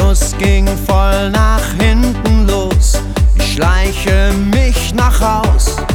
Schuss ging voll nach hinten los. Ich schleiche mich nach Haus.